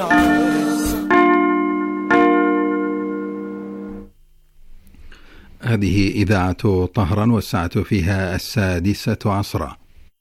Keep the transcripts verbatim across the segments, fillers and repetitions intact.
هذه إذاعة طهران والساعة فيها السادسة عصرا.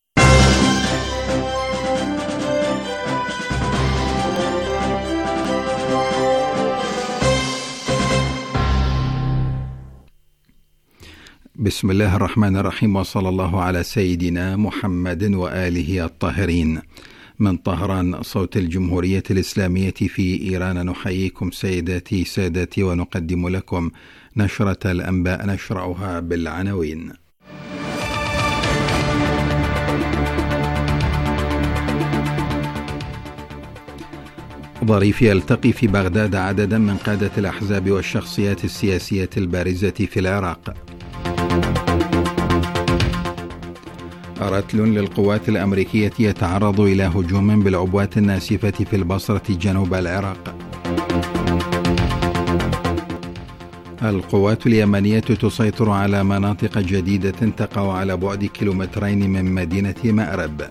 بسم الله الرحمن الرحيم، وصلى الله على سيدنا محمد وآله الطاهرين. من طهران صوت الجمهورية الإسلامية في إيران نحييكم سيداتي سادتي ونقدم لكم نشرة الأنباء نشرعها بالعناوين. ظريف يلتقي في بغداد عددا من قادة الأحزاب والشخصيات السياسية البارزة في العراق. رتل للقوات الأمريكية يتعرض إلى هجوم بالعبوات الناسفة في البصرة جنوب العراق. القوات اليمنية تسيطر على مناطق جديدة تقع على بعد كيلومترين من مدينة مأرب.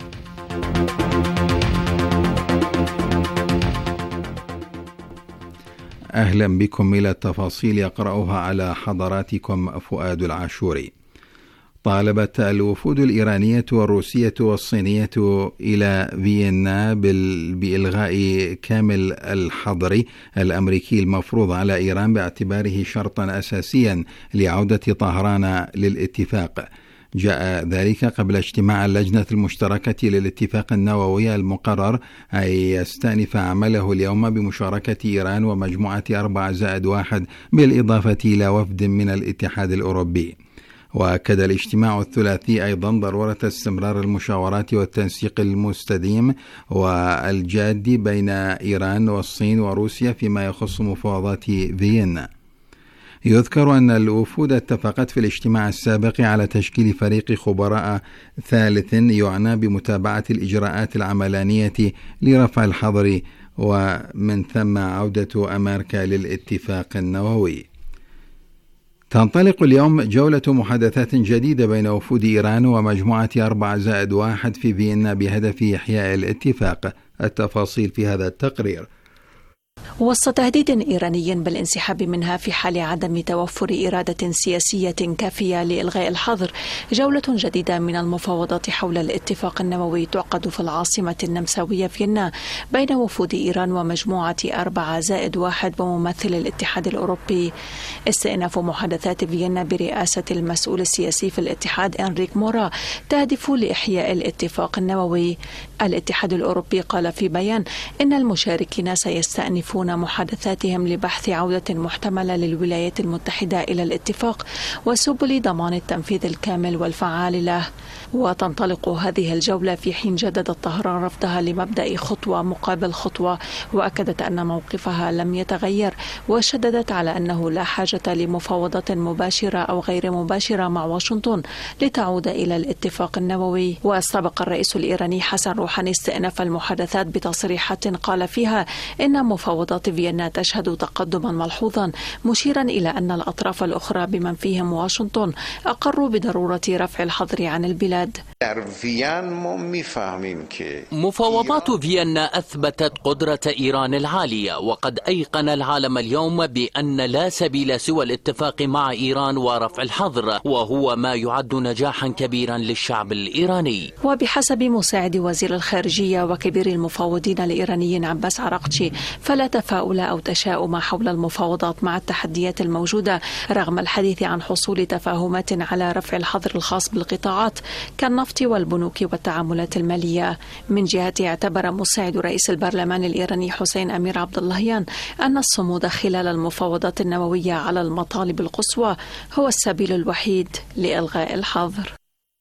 أهلا بكم إلى التفاصيل يقرأها على حضراتكم فؤاد العاشوري. طالبت الوفود الإيرانية والروسية والصينية إلى فيينا بإلغاء كامل الحظر الأمريكي المفروض على إيران باعتباره شرطا أساسيا لعودة طهران للاتفاق. جاء ذلك قبل اجتماع اللجنة المشتركة للاتفاق النووي المقرر أن يستأنف عمله اليوم بمشاركة إيران ومجموعة أربعة زائد واحد بالإضافة إلى وفد من الاتحاد الأوروبي. وأكد الاجتماع الثلاثي أيضا ضرورة استمرار المشاورات والتنسيق المستديم والجاد بين إيران والصين وروسيا فيما يخص مفاوضات فيينا. يذكر أن الوفود اتفقت في الاجتماع السابق على تشكيل فريق خبراء ثالث يعنى بمتابعة الإجراءات العملانية لرفع الحظر ومن ثم عودة أمريكا للاتفاق النووي. تنطلق اليوم جولة محادثات جديدة بين وفود إيران ومجموعة أربعة زائد واحد في فيينا بهدف إحياء الاتفاق. التفاصيل في هذا التقرير. وسط تهديد إيراني بالانسحاب منها في حال عدم توفر إرادة سياسية كافية لإلغاء الحظر، جولة جديدة من المفاوضات حول الاتفاق النووي تعقد في العاصمة النمساوية فيينا بين وفود إيران ومجموعة أربعة زائد واحد وممثل الاتحاد الأوروبي. استئناف محادثات فيينا برئاسة المسؤول السياسي في الاتحاد إنريك مورا تهدف لإحياء الاتفاق النووي. الاتحاد الأوروبي قال في بيان إن المشاركين سيستأنفون محادثاتهم لبحث عودة محتملة للولايات المتحدة إلى الاتفاق وسبل ضمان التنفيذ الكامل والفعال له. وتنطلق هذه الجولة في حين جددت طهران رفضها لمبدأ خطوة مقابل خطوة، وأكدت أن موقفها لم يتغير، وشددت على أنه لا حاجة لمفاوضات مباشرة أو غير مباشرة مع واشنطن لتعود إلى الاتفاق النووي. واستبق الرئيس الإيراني حسن روحاني استئناف المحادثات بتصريحات قال فيها إن مفاوضات فيينا تشهد تقدما ملحوظا، مشيرا إلى أن الأطراف الأخرى بمن فيهم واشنطن أقروا بضرورة رفع الحظر عن البلاد. مفاوضات فيينا أثبتت قدرة إيران العالية، وقد أيقن العالم اليوم بأن لا سبيل سوى الاتفاق مع إيران ورفع الحظر، وهو ما يعد نجاحا كبيرا للشعب الإيراني. وبحسب مساعد وزير الخارجية وكبير المفاوضين الإيرانيين عباس عراقچي، فلا تفاؤل أو تشاؤم حول المفاوضات مع التحديات الموجودة رغم الحديث عن حصول تفاهمات على رفع الحظر الخاص بالقطاعات كالنفط والبنوك والتعاملات المالية. من جهته اعتبر مساعد رئيس البرلمان الإيراني حسين أمير عبد اللهيان أن الصمود خلال المفاوضات النووية على المطالب القصوى هو السبيل الوحيد لإلغاء الحظر.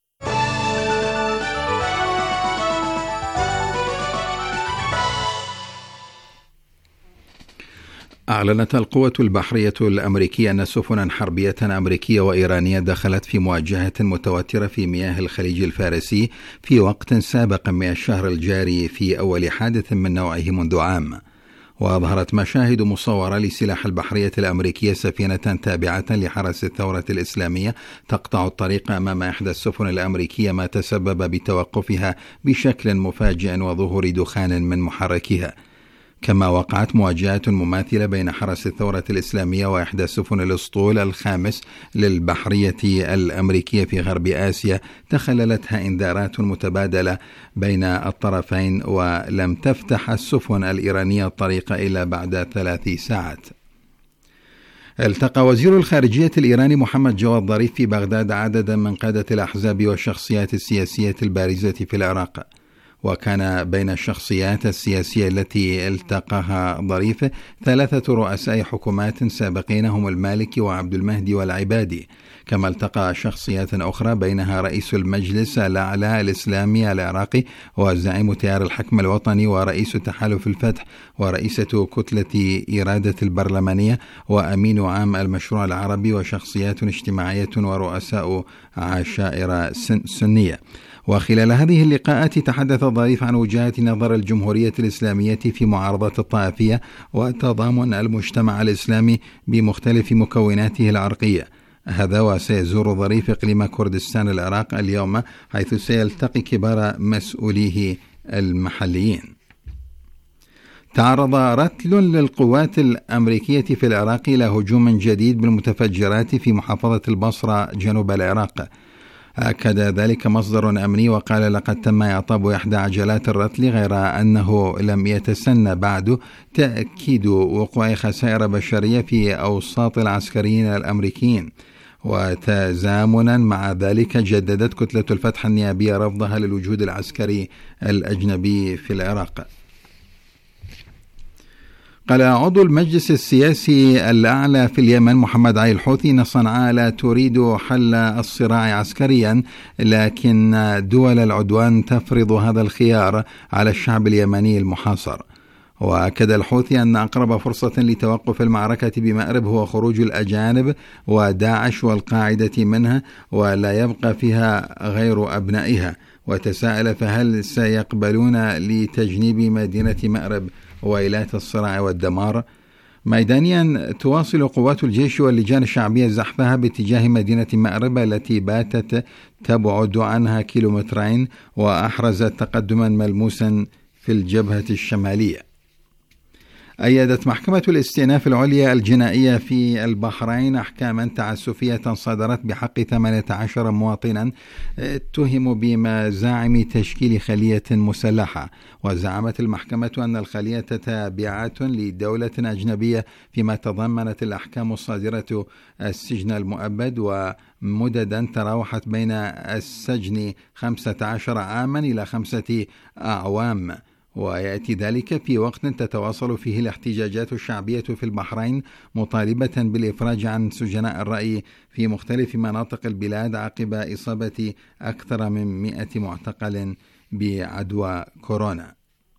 أعلنت القوة البحرية الأمريكية أن سفنا حربية أمريكية وإيرانية دخلت في مواجهة متوترة في مياه الخليج الفارسي في وقت سابق من الشهر الجاري في أول حادث من نوعه منذ عام. وأظهرت مشاهد مصورة لسلاح البحرية الأمريكية سفينة تابعة لحرس الثورة الإسلامية تقطع الطريق أمام إحدى السفن الأمريكية، ما تسبب بتوقفها بشكل مفاجئ وظهور دخان من محركها. كما وقعت مواجهات مماثلة بين حرس الثورة الإسلامية وإحدى سفن الأسطول الخامس للبحرية الأمريكية في غرب آسيا، تخللتها إنذارات متبادلة بين الطرفين، ولم تفتح السفن الإيرانية الطريق إلا بعد ثلاث ساعات. التقى وزير الخارجية الإيراني محمد جواد ظريف في بغداد عددا من قادة الأحزاب والشخصيات السياسية البارزة في العراق. وكان بين الشخصيات السياسية التي التقاها ظريف ثلاثة رؤساء حكومات سابقين هم المالكي وعبد المهدي والعبادي، كما التقى شخصيات أخرى بينها رئيس المجلس الأعلى الإسلامي العراقي وزعيم تيار الحكم الوطني ورئيس تحالف الفتح ورئيسة كتلة إرادة البرلمانية وأمين عام المشروع العربي وشخصيات اجتماعية ورؤساء عشائر سنية. وخلال هذه اللقاءات تحدث ظريف عن وجهات نظر الجمهورية الإسلامية في معارضة الطائفية وتضامن المجتمع الإسلامي بمختلف مكوناته العرقية. هذا وسيزور ظريف إقليم كردستان العراق اليوم، حيث سيلتقي كبار مسؤوليه المحليين. تعرض رتل للقوات الأمريكية في العراق إلى هجوم جديد بالمتفجرات في محافظة البصرة جنوب العراق. أكد ذلك مصدر أمني وقال لقد تم إعطاب إحدى عجلات الرتل، غير أنه لم يتسنى بعد تأكيد وقوع خسائر بشرية في أوساط العسكريين الأمريكيين. وتزامنا مع ذلك جددت كتلة الفتح النيابية رفضها للوجود العسكري الأجنبي في العراق. قال عضو المجلس السياسي الأعلى في اليمن محمد علي الحوثي أن صنعاء لا تريد حل الصراع عسكريا، لكن دول العدوان تفرض هذا الخيار على الشعب اليمني المحاصر. وأكد الحوثي أن أقرب فرصة لتوقف المعركة بمأرب هو خروج الأجانب وداعش والقاعدة منها، ولا يبقى فيها غير أبنائها. وتساءل فهل سيقبلون لتجنيب مدينة مأرب ويلات الصراع والدمار؟ ميدانيا تواصل قوات الجيش واللجان الشعبية زحفها باتجاه مدينة مأرب التي باتت تبعد عنها كيلومترين، وأحرزت تقدما ملموسا في الجبهة الشمالية. أيدت محكمة الاستئناف العليا الجنائية في البحرين أحكاما تعسفية صدرت بحق ثمانية عشر مواطنا اتهموا بمزاعم تشكيل خلية مسلحة. وزعمت المحكمة أن الخلية تابعة لدولة أجنبية، فيما تضمنت الأحكام الصادرة السجن المؤبد ومددا تراوحت بين السجن خمسة عشر عاما إلى خمسة أعوام. ويأتي ذلك في وقت تتواصل فيه الاحتجاجات الشعبية في البحرين مطالبة بالإفراج عن سجناء الرأي في مختلف مناطق البلاد عقب إصابة أكثر من مئة معتقل بعدوى كورونا.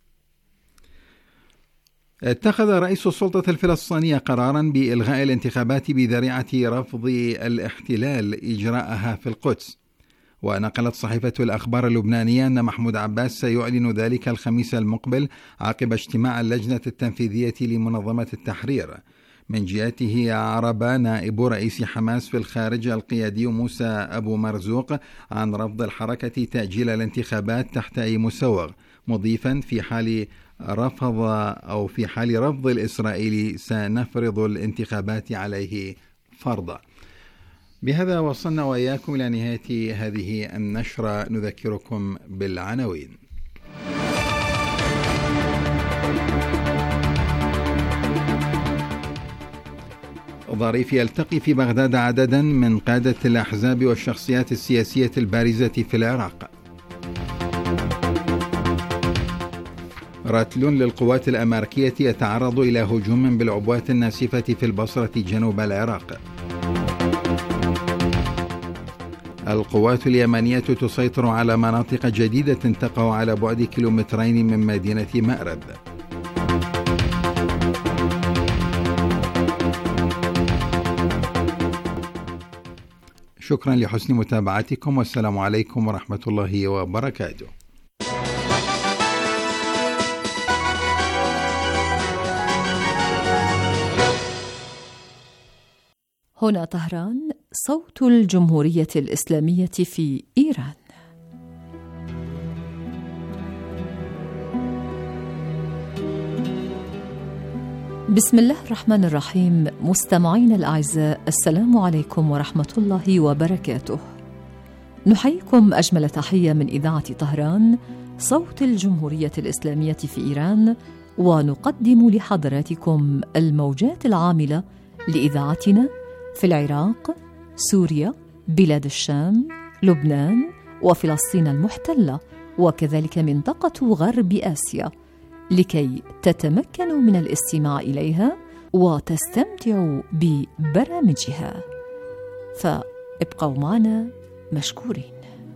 اتخذ رئيس السلطة الفلسطينية قرارا بإلغاء الانتخابات بذريعة رفض الاحتلال إجراءها في القدس. ونقلت صحيفة الأخبار اللبنانية أن محمود عباس سيعلن ذلك الخميس المقبل عقب اجتماع اللجنة التنفيذية لمنظمة التحرير. من جهته أعرب نائب رئيس حماس في الخارج القيادي موسى أبو مرزوق عن رفض الحركة تأجيل الانتخابات تحت أي مسوغ، مضيفا في حال رفض أو في حال رفض الإسرائيلي سنفرض الانتخابات عليه فرضا. بهذا وصلنا وإياكم إلى نهاية هذه النشرة. نذكركم بالعناوين. ظريف يلتقي في بغداد عددا من قادة الأحزاب والشخصيات السياسية البارزة في العراق. رتل للقوات الأمريكية يتعرض إلى هجوم بالعبوات الناسفة في البصرة جنوب العراق. القوات اليمنية تسيطر على مناطق جديدة تقع على بعد كيلومترين من مدينة مأرب. شكرا لحسن متابعتكم، والسلام عليكم ورحمة الله وبركاته. هنا طهران، صوت الجمهورية الإسلامية في إيران. بسم الله الرحمن الرحيم. مستمعين الأعزاء، السلام عليكم ورحمة الله وبركاته. نحييكم أجمل تحية من إذاعة طهران صوت الجمهورية الإسلامية في إيران، ونقدم لحضراتكم الموجات العاملة لإذاعتنا في العراق، سوريا، بلاد الشام، لبنان وفلسطين المحتلة، وكذلك منطقة غرب آسيا، لكي تتمكنوا من الاستماع إليها وتستمتعوا ببرامجها. فابقوا معنا مشكورين.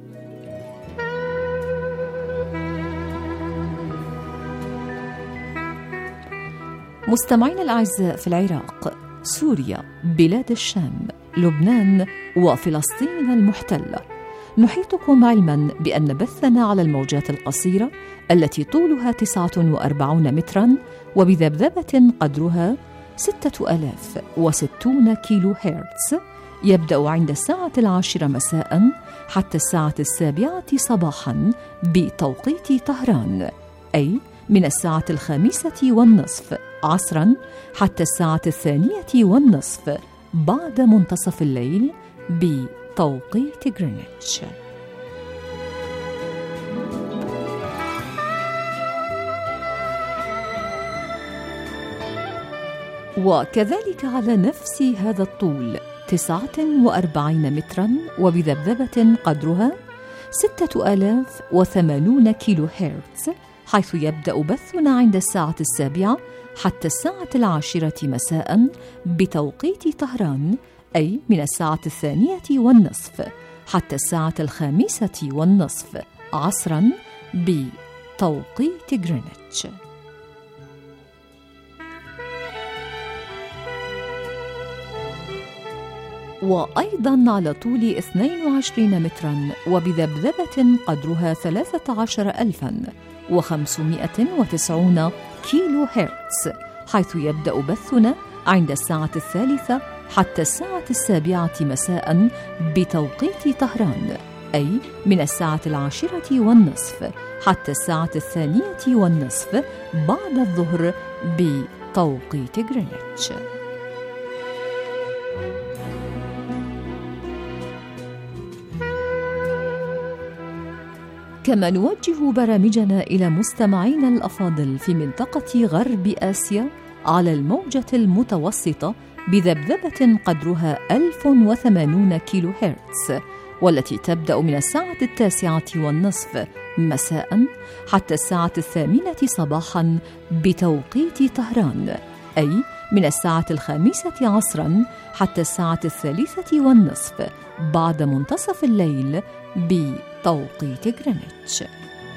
مستمعين الأعزاء، في العراق، سوريا، بلاد الشام، لبنان وفلسطين المحتلة، نحيطكم علما بأن بثنا على الموجات القصيرة التي طولها تسعة وأربعون مترا وبذبذبة قدرها ستة آلاف وستون كيلو هرتز، يبدأ عند الساعة العاشرة مساء حتى الساعة السابعة صباحا بتوقيت طهران، أي من الساعة الخامسة والنصف عصرا حتى الساعة الثانية والنصف بعد منتصف الليل بتوقيت غرينتش. وكذلك على نفس هذا الطول تسعة وأربعين مترا وبذبذبة قدرها ستة آلاف وثمانون كيلو هرتز، حيث يبدأ بثنا عند الساعة السابعة حتى الساعة العاشرة مساء بتوقيت طهران، أي من الساعة الثانية والنصف حتى الساعة الخامسة والنصف عصرا بتوقيت غرينتش. وأيضا على طول اثنين وعشرين مترا وبذبذبة قدرها ثلاثة عشر ألفا وخمسمائة وتسعين كيلو هرتز، حيث يبدأ بثنا عند الساعة الثالثة حتى الساعة السابعة مساء بتوقيت طهران، أي من الساعة العاشرة والنصف حتى الساعة الثانية والنصف بعد الظهر بتوقيت غرينتش. كما نوجه برامجنا إلى مستمعينا الأفاضل في منطقة غرب آسيا على الموجة المتوسطة بذبذبة قدرها ألف وثمانون كيلو هرتز، والتي تبدأ من الساعة التاسعة والنصف مساء حتى الساعة الثامنة صباحا بتوقيت طهران، أي من الساعة الخامسة عصرا حتى الساعة الثالثة والنصف بعد منتصف الليل بتوقيت غرينتش.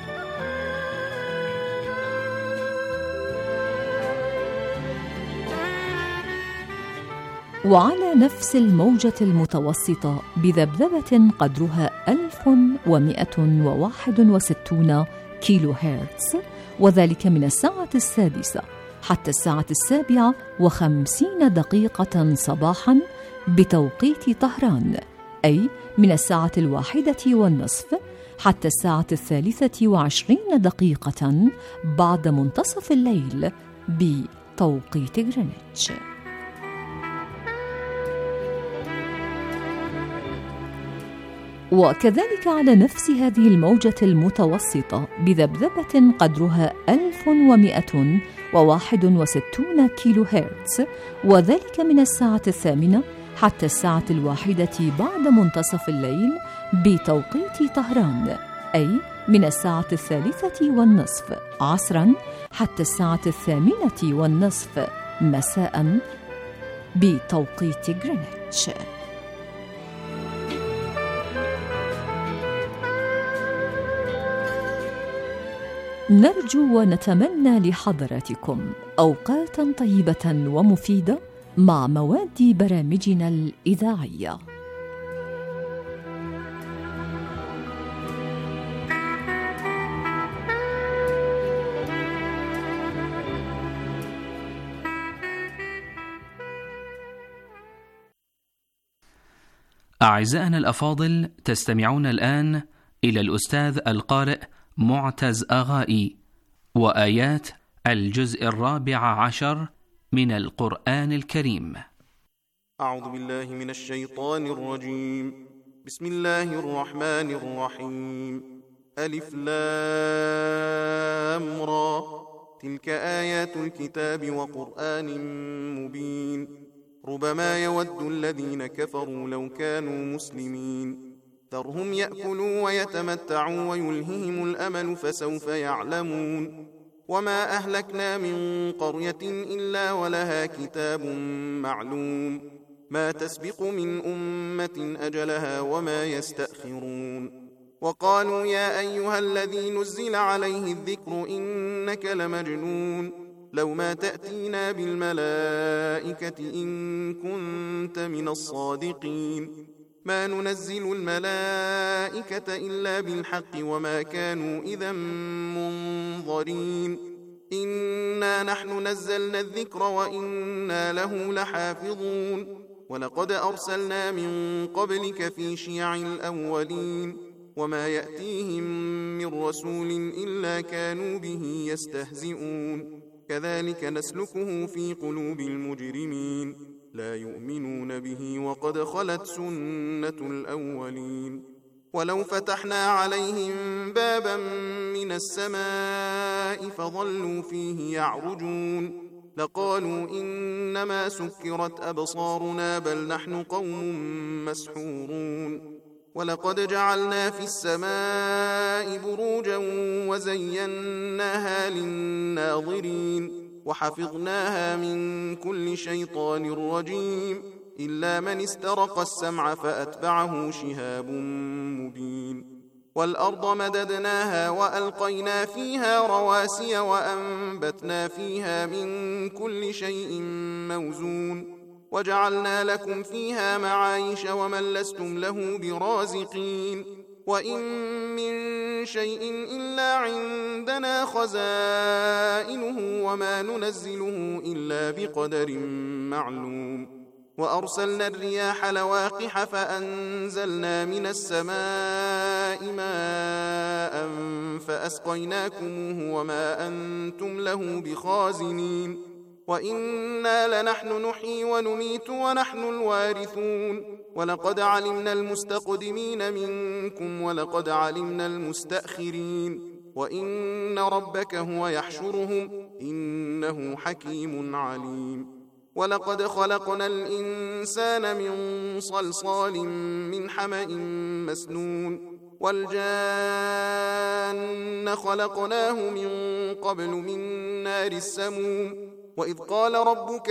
وعلى نفس الموجة المتوسطة بذبذبة قدرها ألف ومائة وواحد وستون كيلو هرتز، وذلك من الساعة السادسة حتى الساعة السابعة وخمسين دقيقة صباحا بتوقيت طهران، أي من الساعة الواحدة والنصف حتى الساعة الثالثة وعشرين دقيقة بعد منتصف الليل بتوقيت غرينتش. وكذلك على نفس هذه الموجة المتوسطة بذبذبة قدرها ألف ومائة وواحد وستون كيلو هرتز، وذلك من الساعة الثامنة حتى الساعة الواحدة بعد منتصف الليل بتوقيت طهران، أي من الساعة الثالثة والنصف عصرا حتى الساعة الثامنة والنصف مساء بتوقيت غرينتش. نرجو ونتمنى لحضراتكم أوقاتا طيبة ومفيدة مع مواد برامجنا الإذاعية. أعزائنا الأفاضل، تستمعون الآن إلى الأستاذ القارئ معتز أغائي وآيات الجزء الرابع عشر من القرآن الكريم. أعوذ بالله من الشيطان الرجيم. بسم الله الرحمن الرحيم. ألف لام را، تلك آيات الكتاب وقرآن مبين. ربما يود الذين كفروا لو كانوا مسلمين. ذرهم يأكلوا ويتمتعوا ويلههم الأمل فسوف يعلمون. وما أهلكنا من قرية إلا ولها كتاب معلوم، ما تسبق من أمة أجلها وما يستأخرون. وقالوا يا أيها الذي نزل عليه الذكر إنك لمجنون، لو ما تأتينا بالملائكة إن كنت من الصادقين. ما ننزل الملائكة إلا بالحق وما كانوا إذا منظرين. إنا نحن نزلنا الذكر وإنا له لحافظون. ولقد أرسلنا من قبلك في شيع الأولين، وما يأتيهم من رسول إلا كانوا به يستهزئون. كذلك نسلكه في قلوب المجرمين، لا يؤمنون به وقد خلت سنة الأولين. ولو فتحنا عليهم بابا من السماء فظلوا فيه يعرجون لقالوا إنما سكرت أبصارنا بل نحن قوم مسحورون. ولقد جعلنا في السماء بروجا وزيناها للناظرين وحفظناها من كل شيطان رجيم إلا من استرق السمع فأتبعه شهاب مبين. والأرض مددناها وألقينا فيها رواسي وأنبتنا فيها من كل شيء موزون وجعلنا لكم فيها معايش ومن لستم له برازقين. وإن من شيء إلا عندنا خزائنه وما ننزله إلا بقدر معلوم. وأرسلنا الرياح لواقح فأنزلنا من السماء ماء فأسقيناكموه وما أنتم له بخازنين. وإنا لنحن نحيي ونميت ونحن الوارثون. ولقد علمنا المستقدمين منكم ولقد علمنا المستأخرين وإن ربك هو يحشرهم إنه حكيم عليم. ولقد خلقنا الإنسان من صلصال من حمأ مسنون والجان خلقناه من قبل من نار السموم. وإذ قال ربك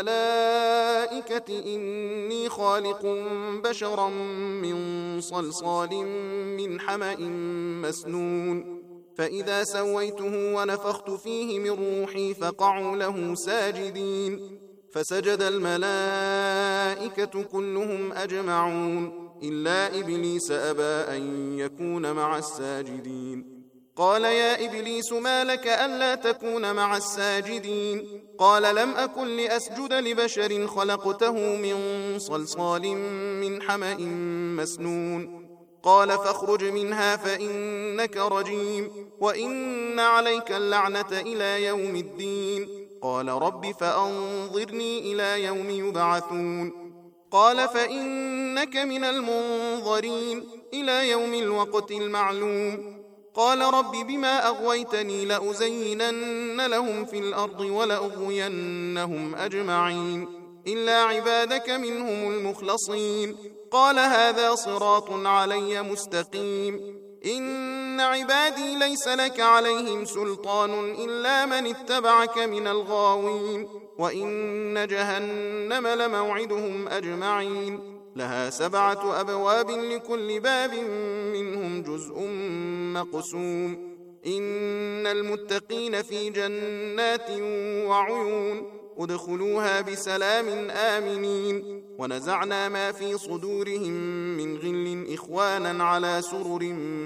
للملائكة إني خالق بشرا من صلصال من حمأ مسنون فإذا سويته ونفخت فيه من روحي فقعوا له ساجدين. فسجد الملائكة كلهم أجمعون إلا إبليس أبى أن يكون مع الساجدين. قال يا إبليس ما لك ألا تكون مع الساجدين؟ قال لم أكن لأسجد لبشر خلقته من صلصال من حمأ مسنون. قال فاخرج منها فإنك رجيم وإن عليك اللعنة إلى يوم الدين. قال رب فأنظرني إلى يوم يبعثون. قال فإنك من المنظرين إلى يوم الوقت المعلوم. قال رب بما أغويتني لأزينن لهم في الأرض ولأغوينهم أجمعين إلا عبادك منهم المخلصين. قال هذا صراط علي مستقيم. إن عبادي ليس لك عليهم سلطان إلا من اتبعك من الغاوين. وإن جهنم لموعدهم أجمعين لها سبعة أبواب لكل باب منهم جزء مقسوم. إن المتقين في جنات وعيون ادخلوها بسلام آمنين. ونزعنا ما في صدورهم من غل إخوانا على سرر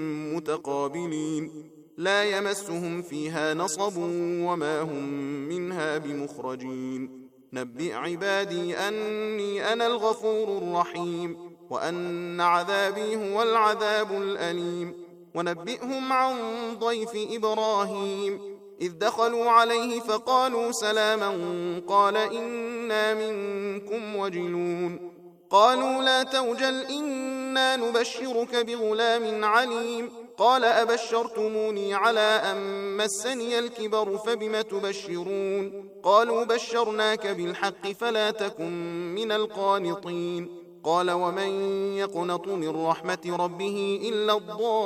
متقابلين لا يمسهم فيها نصب وما هم منها بمخرجين. نبئ عبادي أني أنا الغفور الرحيم وأن عذابي هو العذاب الأليم. ونبئهم عن ضيف إبراهيم إذ دخلوا عليه فقالوا سلاما قال إنا منكم وجلون قالوا لا توجل إنا نبشرك بغلام عليم قال أبشرتموني على أن مسني الكبر فبم تبشرون قالوا بشرناك بالحق فلا تكن من القانطين قال ومن يقنط من رحمة ربه إلا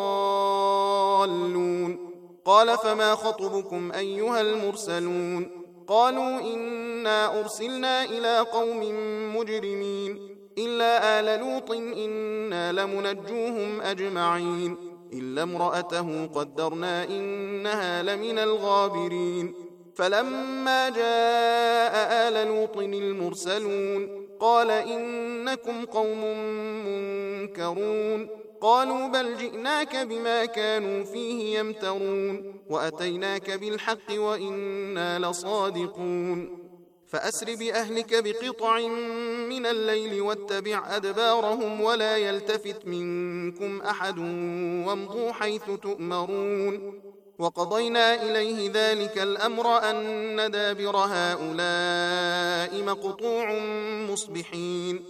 الضالون قال فما خطبكم أيها المرسلون قالوا إنا أرسلنا إلى قوم مجرمين إلا آل لوط إنا لمنجوهم أجمعين إلا امرأته قدرنا إنها لمن الغابرين فلما جاء آل لوط المرسلون قال إنكم قوم منكرون قالوا بل جئناك بما كانوا فيه يمترون وأتيناك بالحق وإنا لصادقون فأسر بأهلك بقطع من الليل واتبع أدبارهم ولا يلتفت منكم أحد وامضوا حيث تؤمرون وقضينا إليه ذلك الأمر أن دابر هؤلاء مقطوع مصبحين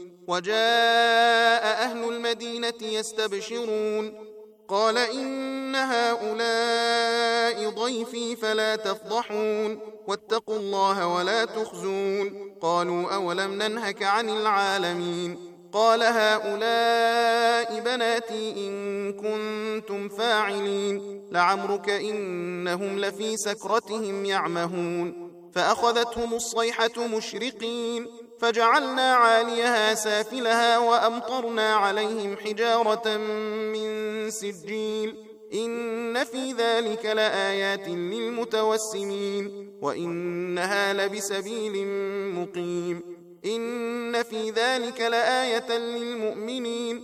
وجاء أهل المدينة يستبشرون قال إن هؤلاء ضيفي فلا تفضحون واتقوا الله ولا تخزون قالوا أولم ننهك عن العالمين قال هؤلاء بناتي إن كنتم فاعلين لعمرك إنهم لفي سكرتهم يعمهون فأخذتهم الصيحة مشرقين فجعلنا عاليها سافلها وأمطرنا عليهم حجارة من سجيل إن في ذلك لآيات للمتوسمين وإنها لبسبيل مقيم إن في ذلك لآية للمؤمنين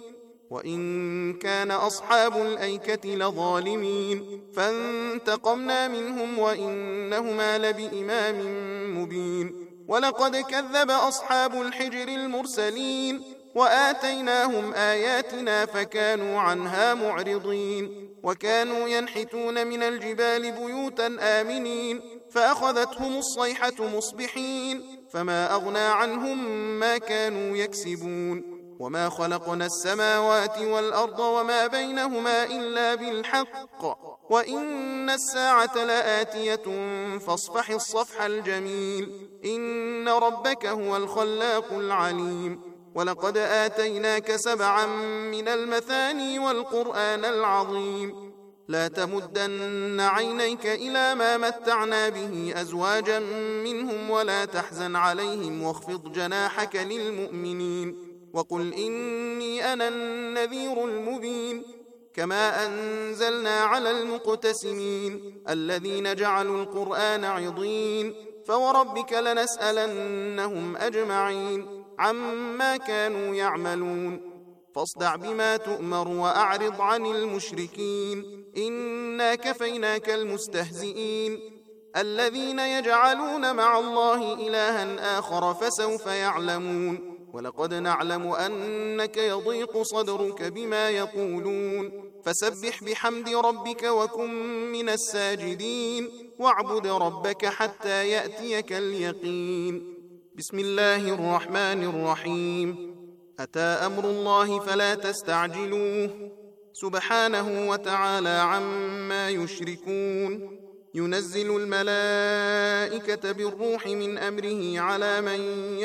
وإن كان أصحاب الأيكة لظالمين فانتقمنا منهم وإنهما لبإمام مبين ولقد كذب أصحاب الحجر المرسلين وآتيناهم آياتنا فكانوا عنها معرضين وكانوا ينحتون من الجبال بيوتا آمنين فأخذتهم الصيحة مصبحين فما أغنى عنهم ما كانوا يكسبون وما خلقنا السماوات والأرض وما بينهما إلا بالحق وإن الساعة لآتية فاصفح الصفح الجميل إن ربك هو الخلاق العليم ولقد آتيناك سبعا من المثاني والقرآن العظيم لا تمدن عينيك إلى ما متعنا به أزواجا منهم ولا تحزن عليهم واخفض جناحك للمؤمنين وقل إني أنا النذير المبين كما أنزلنا على المقتسمين الذين جعلوا القرآن عضين فوربك لنسألنهم أجمعين عما كانوا يعملون فاصدع بما تؤمر وأعرض عن المشركين إنا كفيناك المستهزئين الذين يجعلون مع الله إلها آخر فسوف يعلمون ولقد نعلم أنك يضيق صدرك بما يقولون فسبح بحمد ربك وكن من الساجدين واعبد ربك حتى يأتيك اليقين بسم الله الرحمن الرحيم أتى أمر الله فلا تستعجلوه سبحانه وتعالى عما يشركون ينزل الملائكة بالروح من أمره على من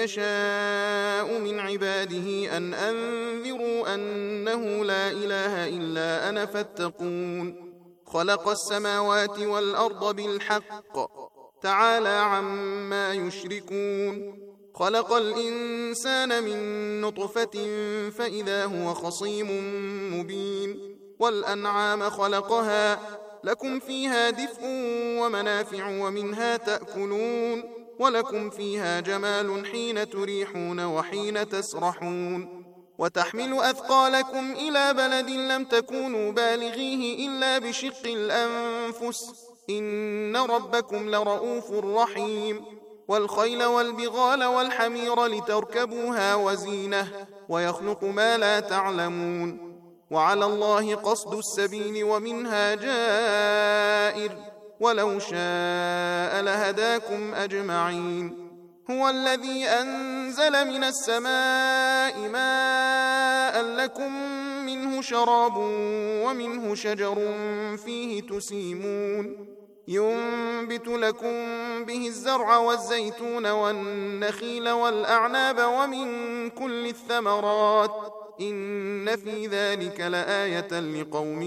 يشاء من عباده أن أنذروا أنه لا إله إلا أنا فاتقون خلق السماوات والأرض بالحق تعالى عما يشركون خلق الإنسان من نطفة فإذا هو خصيم مبين والأنعام خلقها لكم فيها دفء ومنافع ومنها تأكلون ولكم فيها جمال حين تريحون وحين تسرحون وتحمل أثقالكم إلى بلد لم تكونوا بالغيه إلا بشق الأنفس إن ربكم لرؤوف رحيم والخيل والبغال والحمير لتركبوها وزينة ويخلق ما لا تعلمون وعلى الله قصد السبيل ومنها جائر ولو شاء لهداكم أجمعين. هو الذي أنزل من السماء ماء لكم منه شراب ومنه شجر فيه تسيمون ينبت لكم به الزرع والزيتون والنخيل والأعناب ومن كل الثمرات إن في ذلك لآية لقوم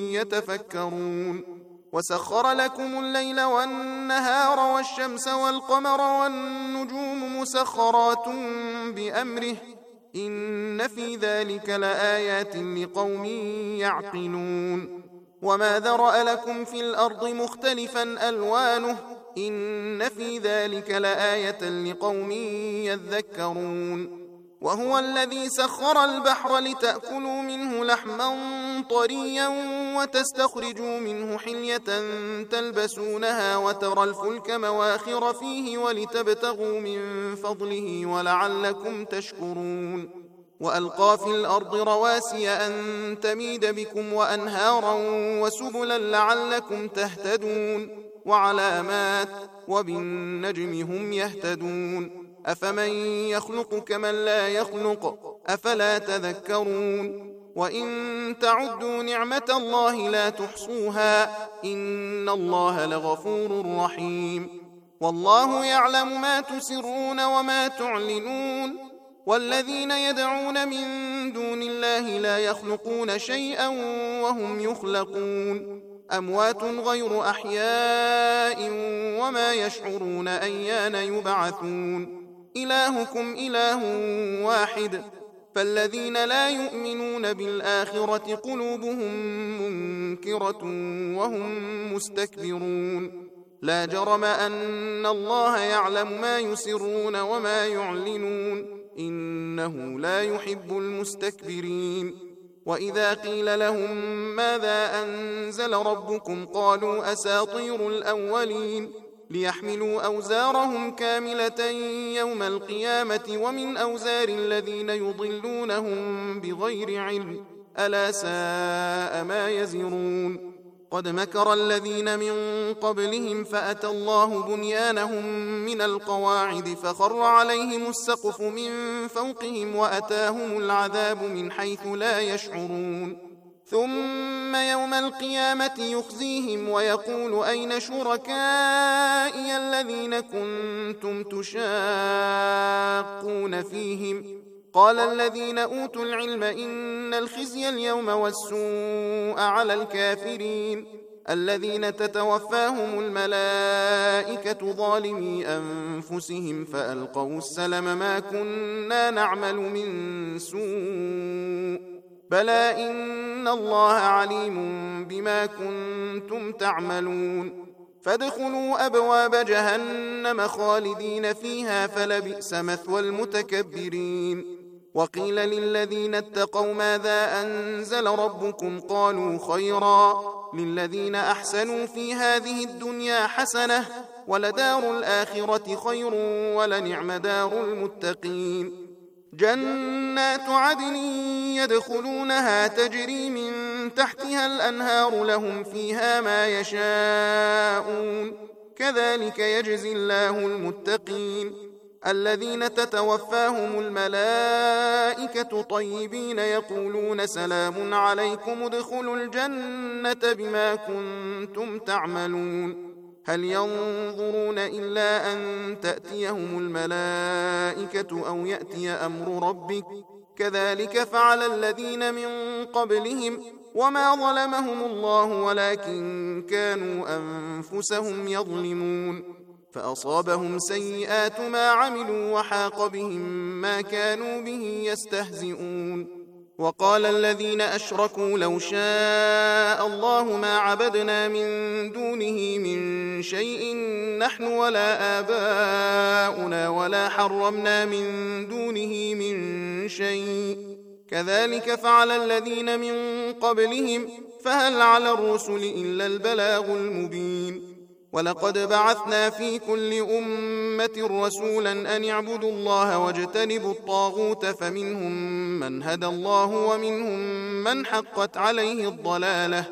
يتفكرون. وسخر لكم الليل والنهار والشمس والقمر والنجوم مسخرات بأمره إن في ذلك لآيات لقوم يعقلون. وما ذرأ لكم في الأرض مختلفا ألوانه إن في ذلك لآية لقوم يذكرون. وهو الذي سخر البحر لتأكلوا منه لحما طريا وتستخرجوا منه حلية تلبسونها وترى الفلك مواخر فيه ولتبتغوا من فضله ولعلكم تشكرون. وألقى في الأرض رواسي أن تميد بكم وأنهارا وسبلا لعلكم تهتدون وعلامات وبالنجم هم يهتدون. أفمن يخلق كمن لا يخلق أفلا تذكرون. وإن تعدوا نعمة الله لا تحصوها إن الله لغفور رحيم. والله يعلم ما تسرون وما تعلنون. والذين يدعون من دون الله لا يخلقون شيئا وهم يخلقون أموات غير أحياء وما يشعرون أيان يبعثون. إلهكم إله واحد فالذين لا يؤمنون بالآخرة قلوبهم منكرة وهم مستكبرون. لا جرم أن الله يعلم ما يسرون وما يعلنون إنه لا يحب المستكبرين. وإذا قيل لهم ماذا أنزل ربكم قالوا أساطير الأولين ليحملوا أوزارهم كاملة يوم القيامة ومن أوزار الذين يضلونهم بغير علم ألا ساء ما يزرون. قد مكر الذين من قبلهم فأتى الله بنيانهم من القواعد فخر عليهم السقف من فوقهم وأتاهم العذاب من حيث لا يشعرون. ثم يوم القيامة يخزيهم ويقول أين شركائي الذين كنتم تشاقون فيهم قال الذين أوتوا العلم إن الخزي اليوم والسوء على الكافرين الذين تتوفاهم الملائكة ظالمي أنفسهم فألقوا السلم ما كنا نعمل من سوء بلى إن الله عليم بما كنتم تعملون. فادخلوا أبواب جهنم خالدين فيها فلبئس مثوى المتكبرين. وقيل للذين اتقوا ماذا أنزل ربكم قالوا خيرا للذين أحسنوا في هذه الدنيا حسنة ولدار الآخرة خير ولنعم دار المتقين. جنات عدن يدخلونها تجري من تحتها الأنهار لهم فيها ما يشاءون كذلك يجزي الله المتقين الذين تتوفاهم الملائكة طيبين يقولون سلام عليكم ادخلوا الجنة بما كنتم تعملون. هل ينظرون إلا أن تأتيهم الملائكة أو يأتي أمر ربك كذلك فعل الذين من قبلهم وما ظلمهم الله ولكن كانوا أنفسهم يظلمون. فأصابهم سيئات ما عملوا وحاق بهم ما كانوا به يستهزئون. وقال الذين أشركوا لو شاء الله ما عبدنا من دونه من شيء نحن ولا آباؤنا ولا حرمنا من دونه من شيء كذلك فعل الذين من قبلهم فهل على الرسل إلا البلاغ المبين. ولقد بعثنا في كل أمة رسولا أن اعبدوا الله واجتنبوا الطاغوت فمنهم من هدى الله ومنهم من حقت عليه الضلالة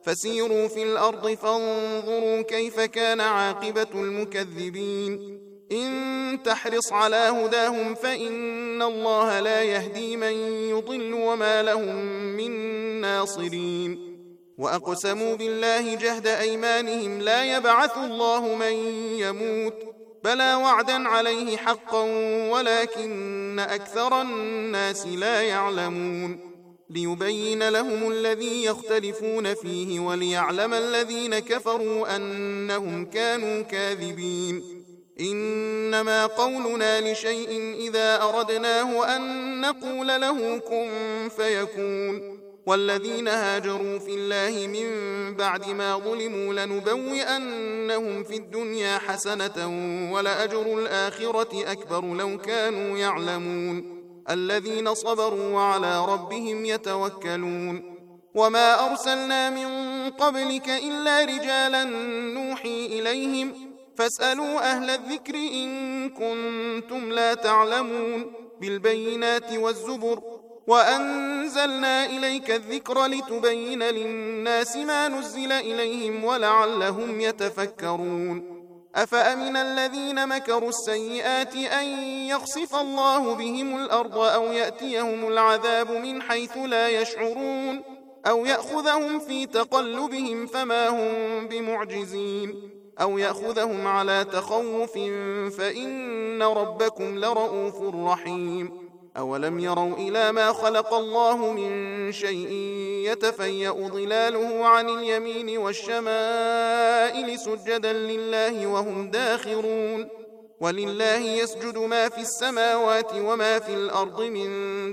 فسيروا في الأرض فانظروا كيف كان عاقبة المكذبين إن تحرص على هداهم فإن الله لا يهدي من يضل وما لهم من ناصرين وأقسموا بالله جهد أيمانهم لا يبعث الله من يموت بلى وعدا عليه حقا ولكن أكثر الناس لا يعلمون ليبين لهم الذي يختلفون فيه وليعلم الذين كفروا أنهم كانوا كاذبين إنما قولنا لشيء إذا أردناه أن نقول له كن فيكون والذين هاجروا في الله من بعد ما ظلموا لنبوئنهم في الدنيا حسنة ولأجر الآخرة أكبر لو كانوا يعلمون الذين صبروا وعلى ربهم يتوكلون وما أرسلنا من قبلك إلا رجالا نوحي إليهم فاسألوا أهل الذكر إن كنتم لا تعلمون بالبينات والزبر وأنزلنا إليك الذكر لتبين للناس ما نزل إليهم ولعلهم يتفكرون أفأمن الذين مكروا السيئات أن يخسف الله بهم الأرض أو يأتيهم العذاب من حيث لا يشعرون أو يأخذهم في تقلبهم فما هم بمعجزين أو يأخذهم على تخوف فإن ربكم لرؤوف رحيم أولم يروا إلى ما خلق الله من شيء يتفيأ ظلاله عن اليمين والشمائل سجدا لله وهم داخرون ولله يسجد ما في السماوات وما في الأرض من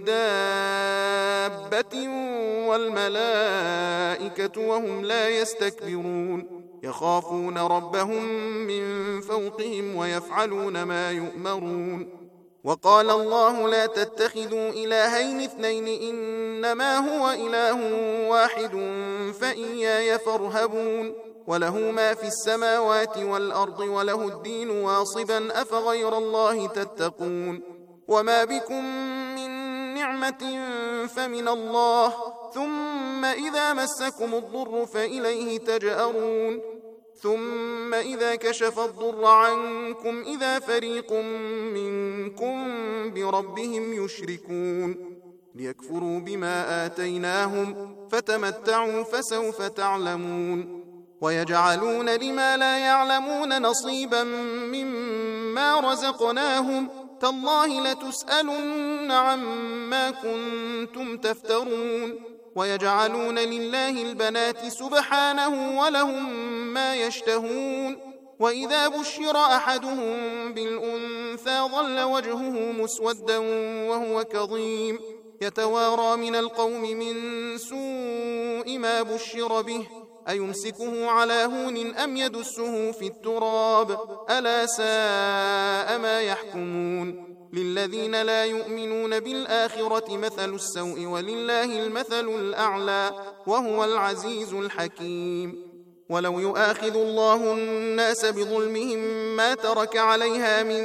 دابة والملائكة وهم لا يستكبرون يخافون ربهم من فوقهم ويفعلون ما يؤمرون وقال الله لا تتخذوا إلهين اثنين إنما هو إله واحد فإياي فارهبون وله ما في السماوات والأرض وله الدين واصبا أفغير الله تتقون وما بكم من نعمة فمن الله ثم إذا مسكم الضر فإليه تجأرون ثم إذا كشف الضر عنكم إذا فريق منكم بربهم يشركون ليكفروا بما آتيناهم فتمتعوا فسوف تعلمون ويجعلون لما لا يعلمون نصيبا مما رزقناهم تالله لتسألن عما كنتم تفترون ويجعلون لله البنات سبحانه ولهم ما يشتهون وإذا بشر أحدهم بالأنثى ظل وجهه مسودا وهو كظيم يتوارى من القوم من سوء ما بشر به أيمسكه على هون أم يدسه في التراب ألا ساء ما يحكمون للذين لا يؤمنون بالآخرة مثل السوء ولله المثل الأعلى وهو العزيز الحكيم ولو يؤاخذ الله الناس بظلمهم ما ترك عليها من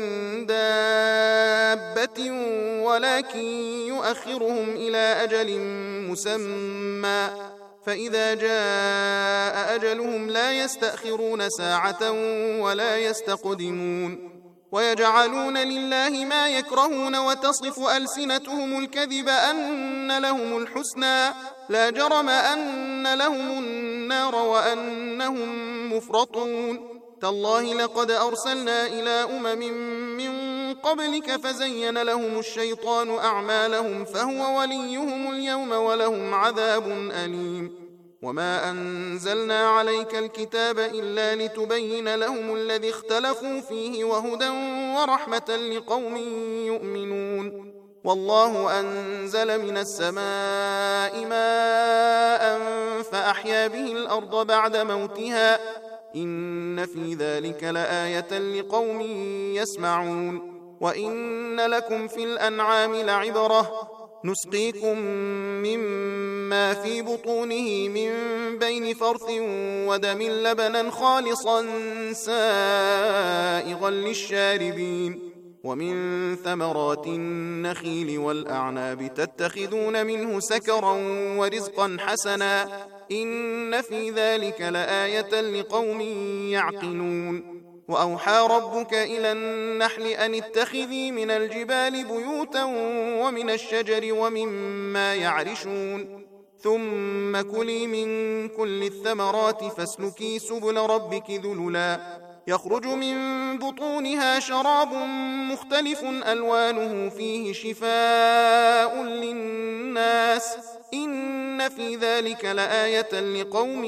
دابة ولكن يؤخرهم إلى أجل مسمى فإذا جاء أجلهم لا يستأخرون ساعة ولا يستقدمون ويجعلون لله ما يكرهون وتصف ألسنتهم الكذب أن لهم الحسنى لا جرم أن لهم النار وأنهم مفرطون تالله لقد أرسلنا إلى أمم من قبلك فزين لهم الشيطان أعمالهم فهو وليهم اليوم ولهم عذاب أليم وما أنزلنا عليك الكتاب إلا لتبين لهم الذي اختلفوا فيه وهدى ورحمة لقوم يؤمنون والله أنزل من السماء ماء فأحيا به الأرض بعد موتها إن في ذلك لآية لقوم يسمعون وإن لكم في الأنعام لعبرة نسقيكم مما في بطونه من بين فرث ودم لبنا خالصا سائغا للشاربين ومن ثمرات النخيل والأعناب تتخذون منه سكرا ورزقا حسنا إن في ذلك لآية لقوم يعقلون وأوحى ربك إلى النحل أن اتخذي من الجبال بيوتا ومن الشجر ومما يعرشون ثم كلي من كل الثمرات فاسلكي سبل ربك ذللا يخرج من بطونها شراب مختلف ألوانه فيه شفاء للناس إن في ذلك لآية لقوم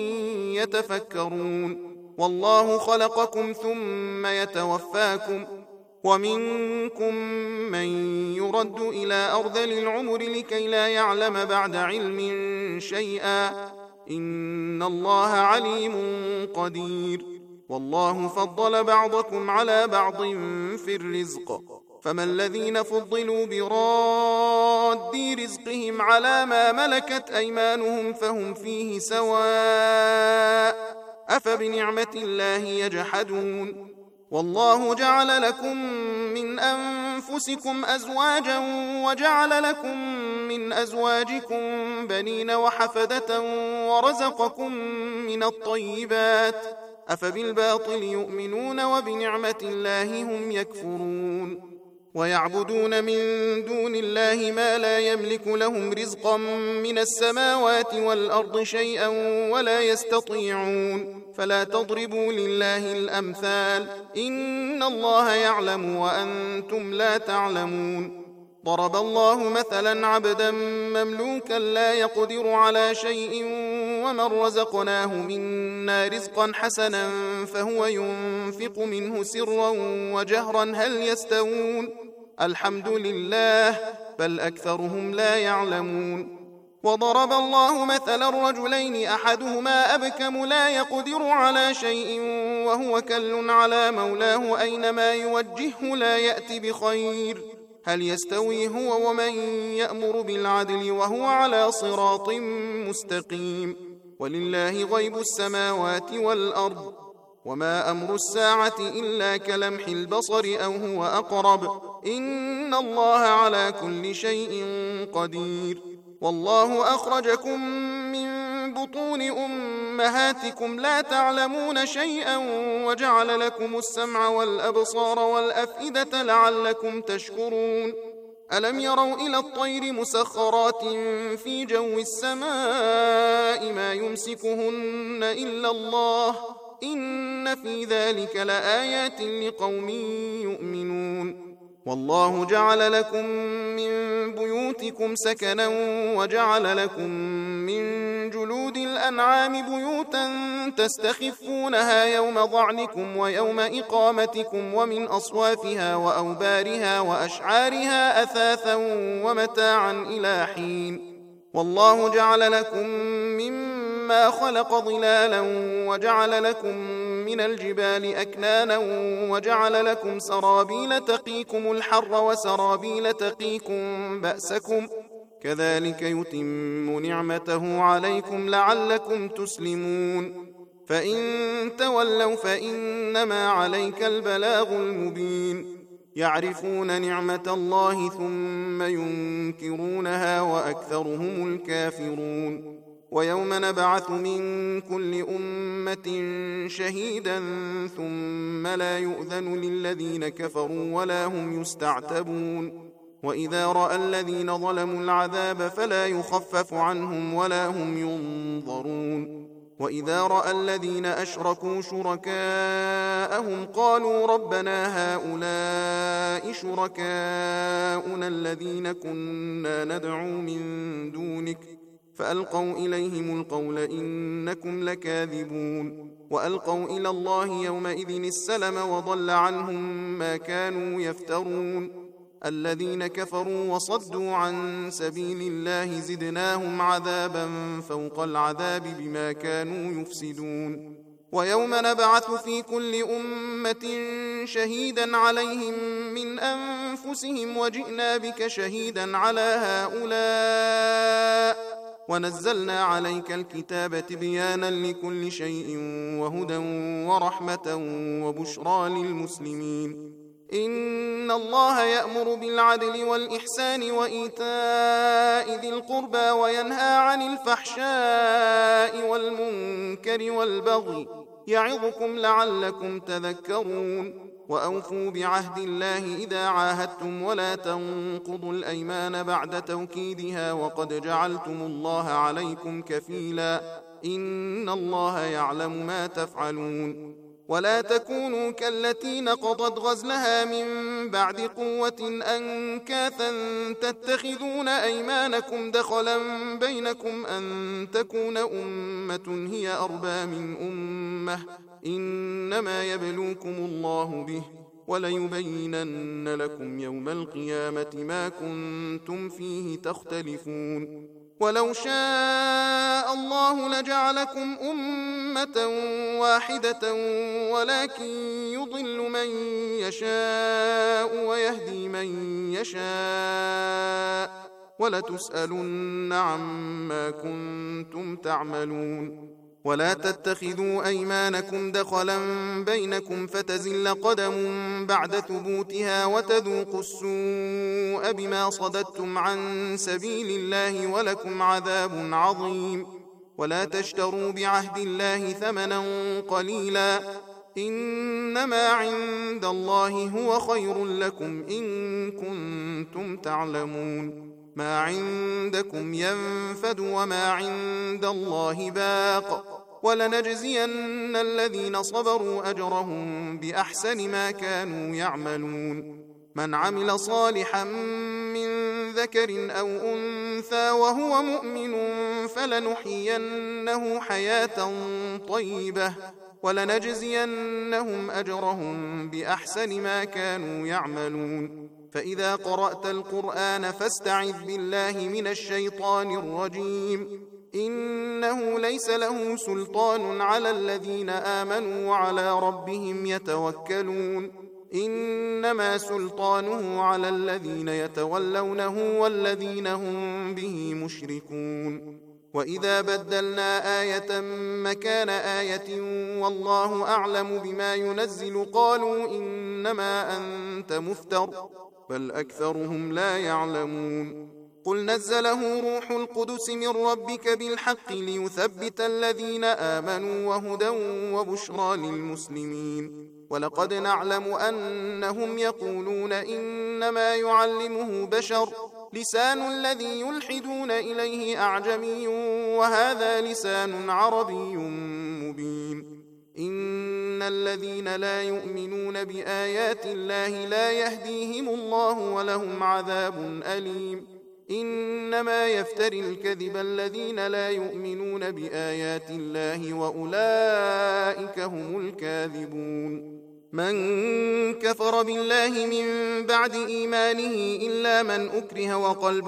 يتفكرون والله خلقكم ثم يتوفاكم ومنكم من يرد إلى أرذل العمر لكي لا يعلم بعد علم شيئا إن الله عليم قدير والله فضل بعضكم على بعض في الرزق فما الذين فضلوا براد رزقهم على ما ملكت أيمانهم فهم فيه سواء أفبنعمة الله يجحدون والله جعل لكم من أنفسكم أزواجا وجعل لكم من أزواجكم بنين وحفدة ورزقكم من الطيبات أفبالباطل يؤمنون وبنعمة الله هم يكفرون ويعبدون من دون الله ما لا يملك لهم رزقا من السماوات والأرض شيئا ولا يستطيعون فلا تضربوا لله الأمثال إن الله يعلم وأنتم لا تعلمون ضرب الله مثلا عبدا مملوكا لا يقدر على شيء ومن رزقناه منا رزقا حسنا فهو ينفق منه سرا وجهرا هل يستوون الحمد لله بل أكثرهم لا يعلمون وضرب الله مثلا رجلين أحدهما أبكم لا يقدر على شيء وهو كل على مولاه أينما يوجهه لا يأتي بخير هل يستوي هو ومن يأمر بالعدل وهو على صراط مستقيم ولله غيب السماوات والأرض وما أمر الساعة إلا كلمح البصر أو هو أقرب إن الله على كل شيء قدير والله أخرجكم من بطون أمهاتكم لا تعلمون شيئا وجعل لكم السمع والأبصار والأفئدة لعلكم تشكرون ألم يروا إلى الطير مسخرات في جو السماء ما يمسكهن إلا الله إن في ذلك لآيات لقوم يؤمنون والله جعل لكم من بيوتكم سكنا وجعل لكم من جلود الأنعام بيوتا تستخفونها يوم ضعنكم ويوم إقامتكم ومن أصوافها وأوبارها وأشعارها أثاثا ومتاعا إلى حين والله جعل لكم مما خلق ظلالا وجعل لكم من الجبال أكنانا وجعل لكم سرابيل تقيكم الحر وسرابيل تقيكم بأسكم كذلك يتم نعمته عليكم لعلكم تسلمون فإن تولوا فإنما عليك البلاغ المبين يعرفون نعمة الله ثم ينكرونها وأكثرهم الكافرون ويوم نبعث من كل أمة شهيدا ثم لا يؤذن للذين كفروا ولا هم يستعتبون وإذا رأى الذين ظلموا العذاب فلا يخفف عنهم ولا هم ينظرون وإذا رأى الذين أشركوا شركاءهم قالوا ربنا هؤلاء شركاؤنا الذين كنا ندعو من دونك فألقوا إليهم القول إنكم لكاذبون وألقوا إلى الله يومئذ السلم وضل عنهم ما كانوا يفترون الذين كفروا وصدوا عن سبيل الله زدناهم عذابا فوق العذاب بما كانوا يفسدون ويوم نبعث في كل أمة شهيدا عليهم من أنفسهم وجئنا بك شهيدا على هؤلاء ونزلنا عليك الكتاب تبيانا لكل شيء وهدى ورحمة وبشرى للمسلمين إن الله يأمر بالعدل والإحسان وإيتاء ذي القربى وينهى عن الفحشاء والمنكر والبغي يعظكم لعلكم تذكرون وأوفوا بعهد الله إذا عاهدتم ولا تنقضوا الأيمان بعد توكيدها وقد جعلتم الله عليكم كفيلا إن الله يعلم ما تفعلون ولا تكونوا كالتي نقضت غزلها من بعد قوة أنكاثا تتخذون أيمانكم دخلا بينكم أن تكون أمة هي أربى من أمة إنما يبلوكم الله به وليبينن لكم يوم القيامة ما كنتم فيه تختلفون ولو شاء الله لجعلكم أمة واحدة ولكن يضل من يشاء ويهدي من يشاء ولتسألن عما كنتم تعملون ولا تتخذوا أيمانكم دخلا بينكم فتزل قدم بعد ثبوتها وتذوقوا السوء بما صددتم عن سبيل الله ولكم عذاب عظيم ولا تشتروا بعهد الله ثمنا قليلا إنما عند الله هو خير لكم إن كنتم تعلمون ما عندكم ينفد وما عند الله باق ولنجزين الذين صبروا أجرهم بأحسن ما كانوا يعملون من عمل صالحا من ذكر أو أنثى وهو مؤمن فلنحيينه حياة طيبة ولنجزينهم أجرهم بأحسن ما كانوا يعملون فإذا قرأت القرآن فاستعذ بالله من الشيطان الرجيم إنه ليس له سلطان على الذين آمنوا وعلى ربهم يتوكلون إنما سلطانه على الذين يتولونه والذين هم به مشركون وإذا بدلنا آية مكان آية والله أعلم بما ينزل قالوا إنما أنت مفتر بل أكثرهم لا يعلمون قل نزله روح القدس من ربك بالحق ليثبت الذين آمنوا وهدى وبشرى للمسلمين ولقد نعلم أنهم يقولون إنما يعلمه بشر لسان الذي يلحدون إليه أعجمي وهذا لسان عربي مبين إن الذين لا يؤمنون بآيات الله لا يهديهم الله ولهم عذاب أليم إنما يفتري الكذب الذين لا يؤمنون بآيات الله وأولئك هم الكاذبون من كفر بالله من بعد إيمانه إلا من أكره وقلبه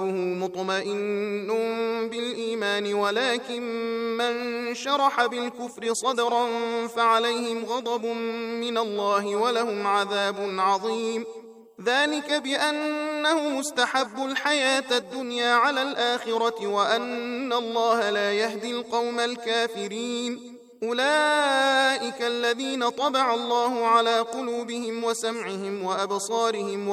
مطمئن بالإيمان ولكن من شرح بالكفر صدرا فعليهم غضب من الله ولهم عذاب عظيم ذلك بأنه مستحب الحياة الدنيا على الآخرة وأن الله لا يهدي القوم الكافرين أولئك الذين طبع الله على قلوبهم وسمعهم وأبصارهم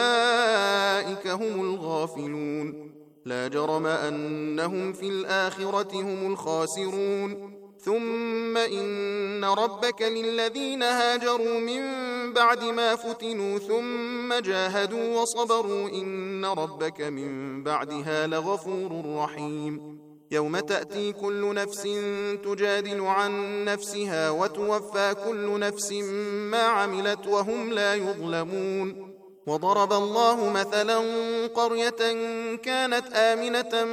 وأولئك هم الغافلون لا جرم أنهم في الآخرة هم الخاسرون ثم إن ربك للذين هاجروا من بعد ما فتنوا ثم جاهدوا وصبروا إن ربك من بعدها لغفور رحيم يوم تأتي كل نفس تجادل عن نفسها وتوفى كل نفس ما عملت وهم لا يظلمون وضرب الله مثلا قرية كانت آمنة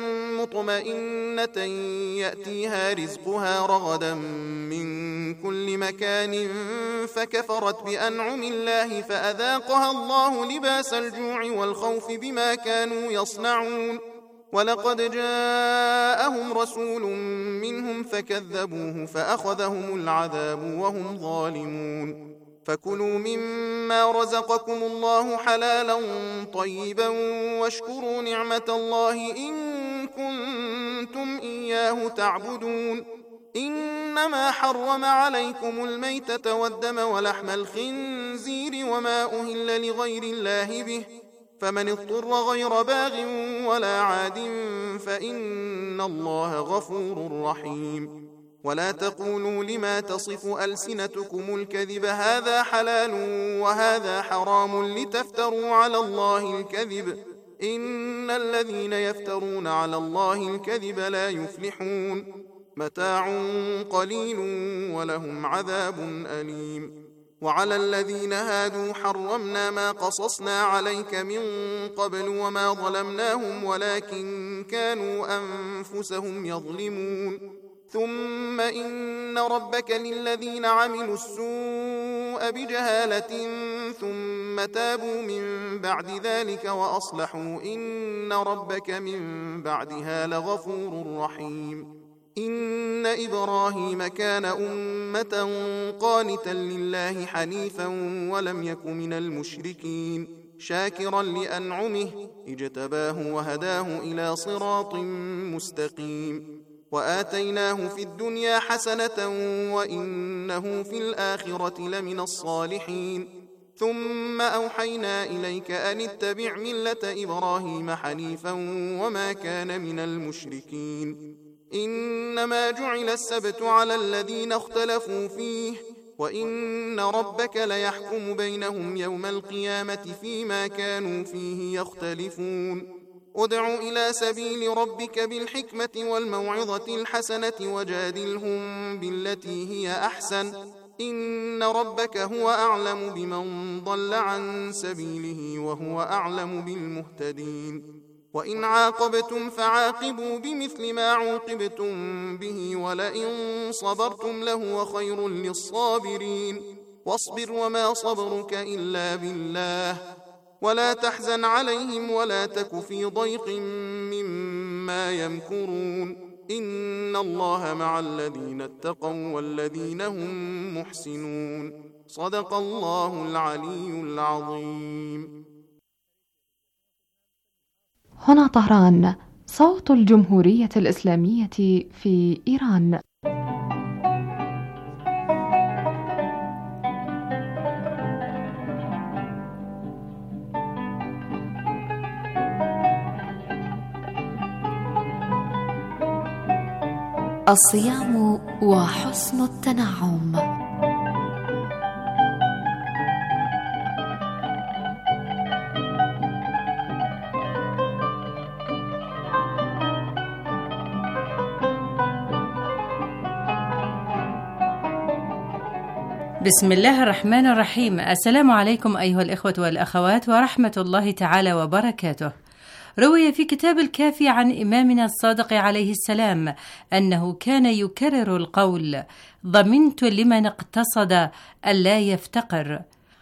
مطمئنة يأتيها رزقها رغدا من كل مكان فكفرت بأنعم الله فأذاقها الله لباس الجوع والخوف بما كانوا يصنعون ولقد جاءهم رسول منهم فكذبوه فأخذهم العذاب وهم ظالمون فكلوا مما رزقكم الله حلالا طيبا واشكروا نعمة الله إن كنتم إياه تعبدون إنما حرم عليكم الميتة والدم ولحم الخنزير وما أهل لغير الله به، فمن اضطر غير باغ ولا عاد فإن الله غفور رحيم. ولا تقولوا لما تصف ألسنتكم الكذب هذا حلال وهذا حرام لتفتروا على الله الكذب، إن الذين يفترون على الله الكذب لا يفلحون. متاع قليل ولهم عذاب أليم. وعلى الذين هادوا حرمنا ما قصصنا عليك من قبل وما ظلمناهم ولكن كانوا أنفسهم يظلمون. ثم إن ربك للذين عملوا السوء بجهالة ثم تابوا من بعد ذلك وأصلحوا إن ربك من بعدها لغفور رحيم. إن إبراهيم كان أمة قانتا لله حنيفا ولم يك من المشركين، شاكرا لأنعمه اجتباه وهداه إلى صراط مستقيم. وآتيناه في الدنيا حسنة وإنه في الآخرة لمن الصالحين. ثم أوحينا إليك أن اتبع ملة إبراهيم حنيفا وما كان من المشركين. إنما جعل السبت على الذين اختلفوا فيه وإن ربك ليحكم بينهم يوم القيامة فيما كانوا فيه يختلفون. ادع إلى سبيل ربك بالحكمة والموعظة الحسنة وجادلهم بالتي هي أحسن، إن ربك هو أعلم بمن ضل عن سبيله وهو أعلم بالمهتدين. وإن عاقبتم فعاقبوا بمثل ما عوقبتم به ولئن صبرتم لهو خير للصابرين. واصبر وما صبرك إلا بالله ولا تحزن عليهم ولا تك في ضيق مما يمكرون، إن الله مع الذين اتقوا والذين هم محسنون. صدق الله العلي العظيم. هنا طهران، صوت الجمهورية الإسلامية في إيران. الصيام وحسن التنعم. بسم الله الرحمن الرحيم. السلام عليكم أيها الإخوة والأخوات ورحمة الله تعالى وبركاته. روي في كتاب الكافي عن إمامنا الصادق عليه السلام أنه كان يكرر القول: ضمنت لمن اقتصد ألا يفتقر.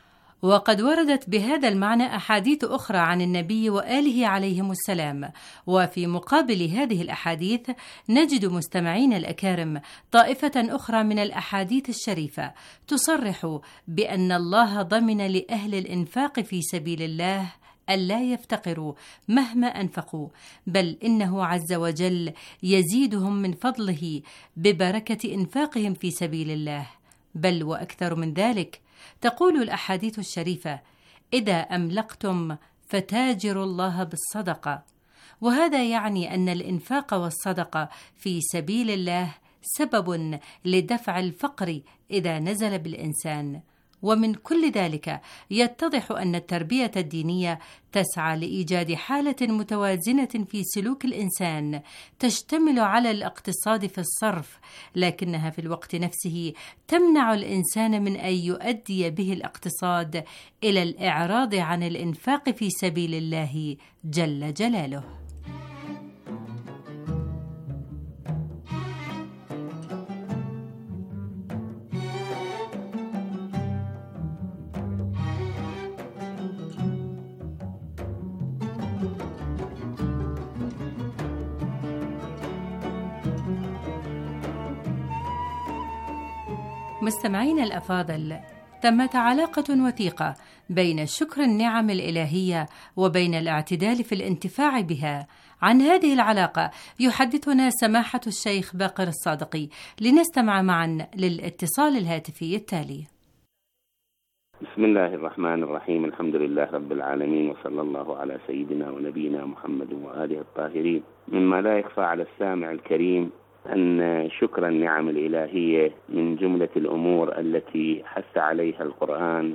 وقد وردت بهذا المعنى أحاديث أخرى عن النبي وآله عليهم السلام. وفي مقابل هذه الأحاديث نجد مستمعين الأكارم طائفة أخرى من الأحاديث الشريفة تصرح بأن الله ضمن لأهل الإنفاق في سبيل الله ألا يفتقروا مهما أنفقوا، بل إنه عز وجل يزيدهم من فضله ببركة إنفاقهم في سبيل الله. بل وأكثر من ذلك، تقول الأحاديث الشريفة: إذا أملقتم فتاجروا الله بالصدقة. وهذا يعني أن الإنفاق والصدقة في سبيل الله سبب لدفع الفقر إذا نزل بالإنسان. ومن كل ذلك يتضح أن التربية الدينية تسعى لإيجاد حالة متوازنة في سلوك الإنسان تشتمل على الاقتصاد في الصرف، لكنها في الوقت نفسه تمنع الإنسان من أن يؤدي به الاقتصاد إلى الإعراض عن الإنفاق في سبيل الله جل جلاله. مستمعين الأفاضل، ثمة علاقة وثيقة بين شكر النعم الإلهية وبين الاعتدال في الانتفاع بها. عن هذه العلاقة يحدثنا سماحة الشيخ باقر الصادقي، لنستمع معا للاتصال الهاتفي التالي. بسم الله الرحمن الرحيم، الحمد لله رب العالمين، وصلى الله على سيدنا ونبينا محمد وآله الطاهرين. مما لا يخفى على السامع الكريم أن شكر النعم الإلهية من جملة الأمور التي حث عليها القرآن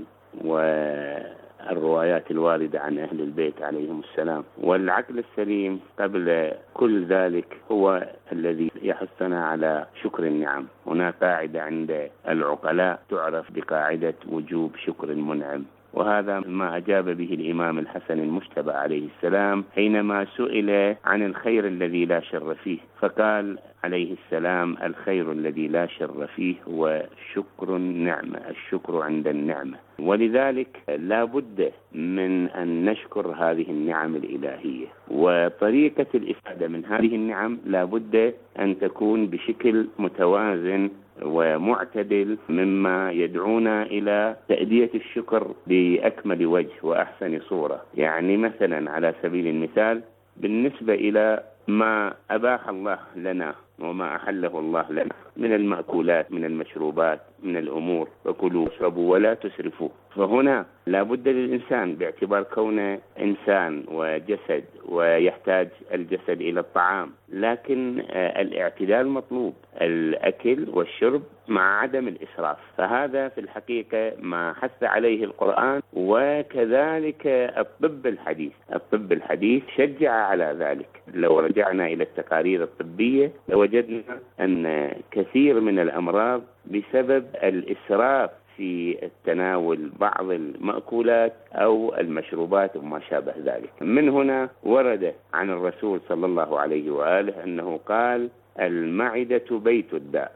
والروايات الواردة عن أهل البيت عليهم السلام. والعقل السليم قبل كل ذلك هو الذي يحثنا على شكر النعم. هناك قاعدة عند العقلاء تعرف بقاعدة وجوب شكر المنعم، وهذا ما أجاب به الإمام الحسن المجتبى عليه السلام حينما سئل عن الخير الذي لا شر فيه، فقال عليه السلام: الخير الذي لا شر فيه هو شكر النعمة، الشكر عند النعمة. ولذلك لا بد من أن نشكر هذه النعم الإلهية، وطريقة الإفادة من هذه النعم لا بد أن تكون بشكل متوازن ومعتدل، مما يدعونا إلى تأدية الشكر بأكمل وجه وأحسن صورة. يعني مثلا على سبيل المثال، بالنسبة إلى ما أباح الله لنا وما أحله الله لنا من المأكولات، من المشروبات، من الأمور، وكلوا واشربوا ولا تسرفوا، فهنا لا بد للإنسان باعتبار كونه إنسان وجسد ويحتاج الجسد إلى الطعام، لكن الاعتدال مطلوب، الأكل والشرب مع عدم الإسراف. فهذا في الحقيقة ما حث عليه القرآن، وكذلك الطب الحديث الطب الحديث شجع على ذلك. لو رجعنا إلى التقارير الطبية لوجدنا أن كثير من الأمراض بسبب الإسراف في التناول بعض المأكولات أو المشروبات وما شابه ذلك. من هنا ورد عن الرسول صلى الله عليه وآله أنه قال: المعدة بيت الداء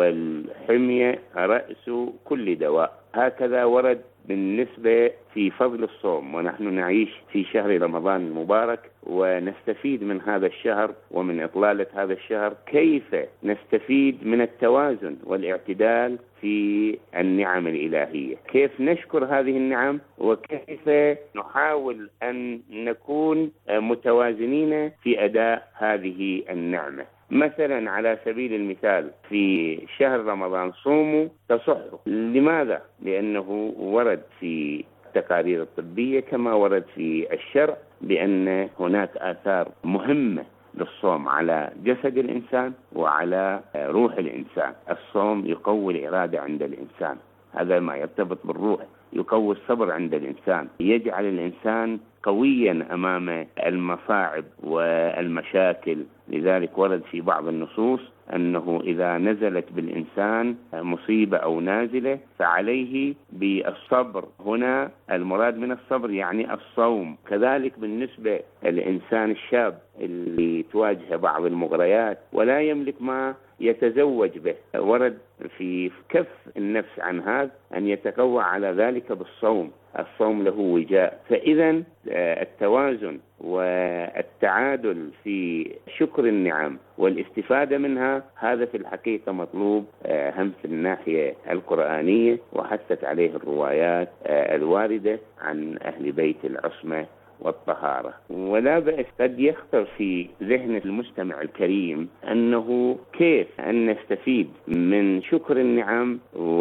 والحمية رأس كل دواء. هكذا ورد بالنسبة في فضل الصوم، ونحن نعيش في شهر رمضان المبارك ونستفيد من هذا الشهر ومن إطلالة هذا الشهر. كيف نستفيد من التوازن والاعتدال في النعم الإلهية؟ كيف نشكر هذه النعم، وكيف نحاول أن نكون متوازنين في أداء هذه النعمة؟ مثلا على سبيل المثال في شهر رمضان صوموا تصحوا. لماذا؟ لأنه ورد في التقارير الطبية كما ورد في الشرع بأن هناك آثار مهمة للصوم على جسد الإنسان وعلى روح الإنسان. الصوم يقوي الإرادة عند الإنسان، هذا ما يرتبط بالروح، يقوي الصبر عند الإنسان، يجعل الإنسان قويا أمام المصاعب والمشاكل. لذلك ورد في بعض النصوص أنه إذا نزلت بالإنسان مصيبة أو نازلة فعليه بالصبر. هنا المراد من الصبر يعني الصوم. كذلك بالنسبة للإنسان الشاب اللي تواجه بعض المغريات ولا يملك ما يتزوج به، ورد في كف النفس عن هذا أن يتقوى على ذلك بالصوم. الصوم له وجاء. فإذا التوازن والتعادل في شكر النعم والاستفادة منها هذا في الحقيقة مطلوب هم في الناحية القرآنية، وحثت عليه الروايات الواردة عن أهل بيت العصمة والطهارة. ولا بأس قد يخطر في ذهن المستمع الكريم أنه كيف أن نستفيد من شكر النعم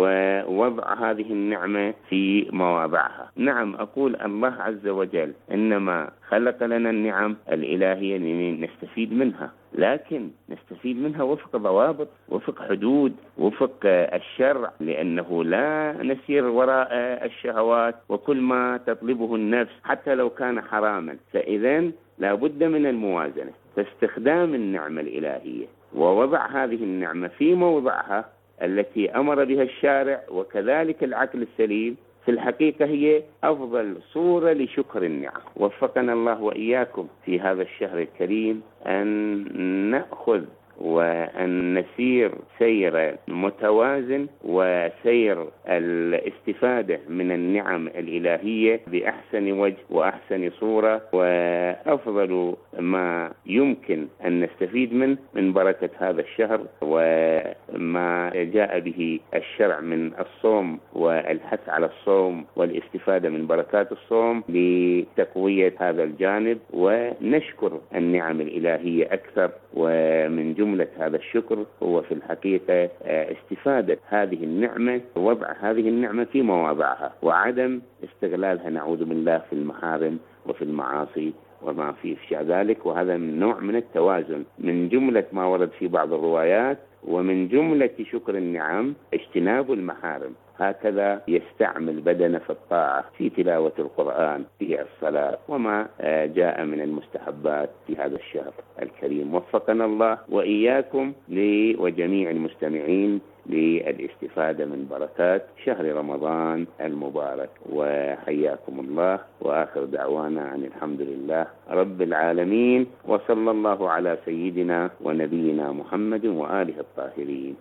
ووضع هذه النعمة في مواضعها. نعم، أقول الله عز وجل إنما خلق لنا النعم الإلهية لنستفيد منها، لكن نستفيد منها وفق ضوابط، وفق حدود، وفق الشرع، لأنه لا نسير وراء الشهوات وكل ما تطلبه النفس حتى لو كان حراما. فإذن لا بد من الموازنة، فاستخدام النعمة الإلهية ووضع هذه النعمة في موضعها التي أمر بها الشارع وكذلك العقل السليم في الحقيقة هي أفضل صورة لشكر النعم. وفقنا الله وإياكم في هذا الشهر الكريم أن نأخذ وأن نسير سير متوازن وسير الاستفادة من النعم الإلهية بأحسن وجه وأحسن صورة، وأفضل ما يمكن أن نستفيد منه من بركة هذا الشهر وما جاء به الشرع من الصوم والحث على الصوم والاستفادة من بركات الصوم لتقوية هذا الجانب، ونشكر النعم الإلهية أكثر. ومن جملة هذا الشكر هو في الحقيقة استفادة هذه النعمة، ووضع هذه النعمة في مواضعها، وعدم استغلالها نعوذ بالله في المحارم وفي المعاصي وما في إفشاء ذلك. وهذا من نوع من التوازن من جملة ما ورد في بعض الروايات، ومن جملة شكر النعم اجتناب المحارم. هكذا يستعمل بدنه في الطاعة، في تلاوة القرآن، في الصلاة، وما جاء من المستحبات في هذا الشهر الكريم. وفقنا الله وإياكم وجميع المستمعين للاستفادة من بركات شهر رمضان المبارك، وحياكم الله. وآخر دعوانا عن الحمد لله رب العالمين، وصلى الله على سيدنا ونبينا محمد وآله الطاهرين.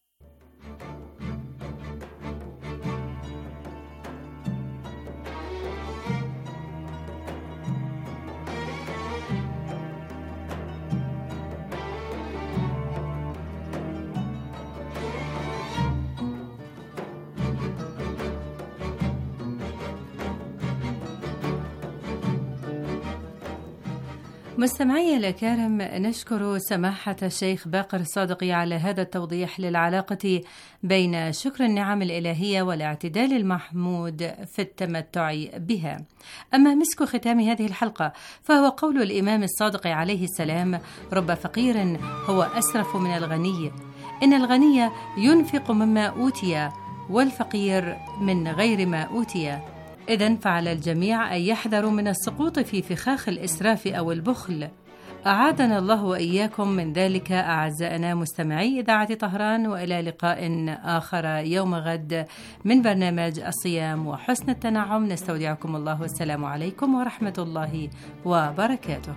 مستمعي الكرام، نشكر سماحة الشيخ باقر الصادقي على هذا التوضيح للعلاقة بين شكر النعم الإلهية والاعتدال المحمود في التمتع بها. أما مسك ختام هذه الحلقة فهو قول الإمام الصادق عليه السلام: رب فقير هو أسرف من الغني، إن الغني ينفق مما أوتي والفقير من غير ما أوتي. إذن فعلى الجميع أن يحذروا من السقوط في فخاخ الإسراف أو البخل. أعاذنا الله وإياكم من ذلك أعزائنا مستمعي إذاعة طهران، وإلى لقاء آخر يوم غد من برنامج الصيام وحسن التنعم. نستودعكم الله، والسلام عليكم ورحمة الله وبركاته.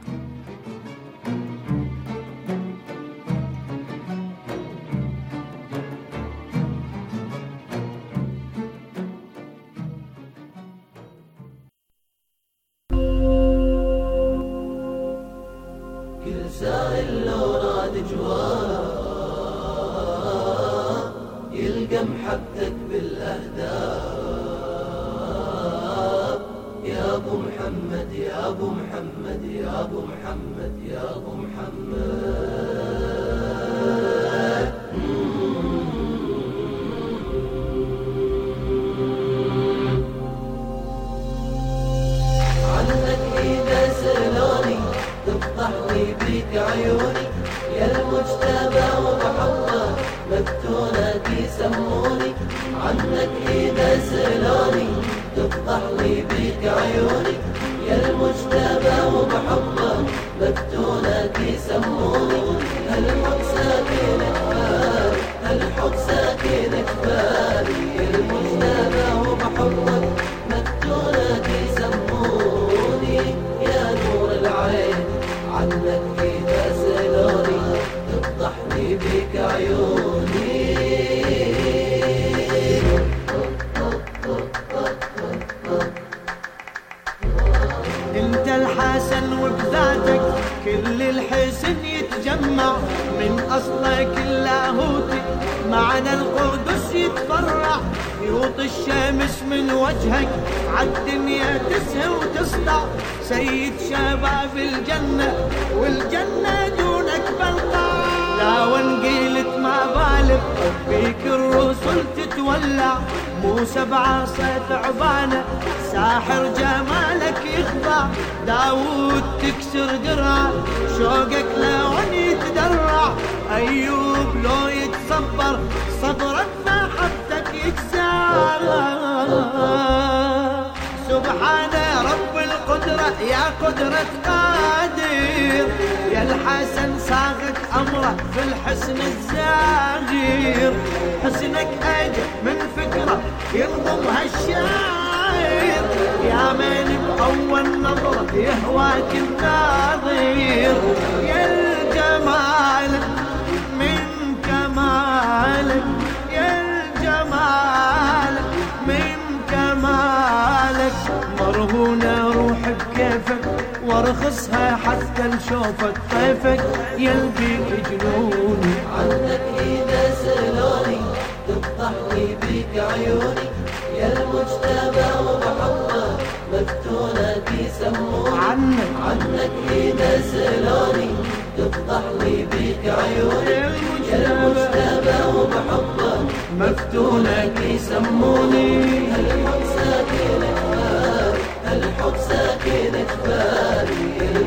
سائل لو راد جواب يلقى محبتك بالأهداف. يا أبو محمد يا أبو محمد يا أبو محمد يا أبو محمد. عنك إذا سألوني تفتح لي بيك عيوني، يا المجتبى وبحبك مفتونك يسموني. عنك إذا سألوني تفتح لي بيك عيوني، يا المجتبى وبحبك مفتونك يسموني. هالحب ساكن كفالي، هالحب ساكن كفالي، يا المجتبى وبحبك مفتونك يسموني. يا نور العين عنك إذا سألوني تفتح لي بيك عيوني. انت الحسن وبذاتك كل الحسن يتجمع، من أصلك اللاهوتي معنى القدس يتفرع. يوطي الشمس من وجهك عالدنيا تسهى وتسطع، سيد شباب الجنة والجنة دونك بلقى. لا وانقيلت ما بالغ فيك الرسل تتولع، موسى بعصا ثعبانة ساحر جمالك يخضع. داود تكسر درع شوقك لون يتدرع، أيوب لو يتصبر صبرك محبتك يكسر. سبحان رب القدرة يا قدرة قادر، يا الحسن صاغت أمره في الحسن الزاهر. حسنك أجل من فكرة ينظمها الشاعر، يا من بأول نظرة يهواك الناظر. يا الجمال عنك مرهونة روح بكيفك وارخصها حتى لشوفك طيفك يلقي جنوني. عنك إذا سألوني تفتح لي بيك عيوني يا المجتبى وبحبك مفتونك يسموني. عنك عنك إذا سألوني تفتح لي بيك عيوني يا المجتبى وبحبك مفتونك يسموني. الحب ساكن كفاري الحب ساكن كفاري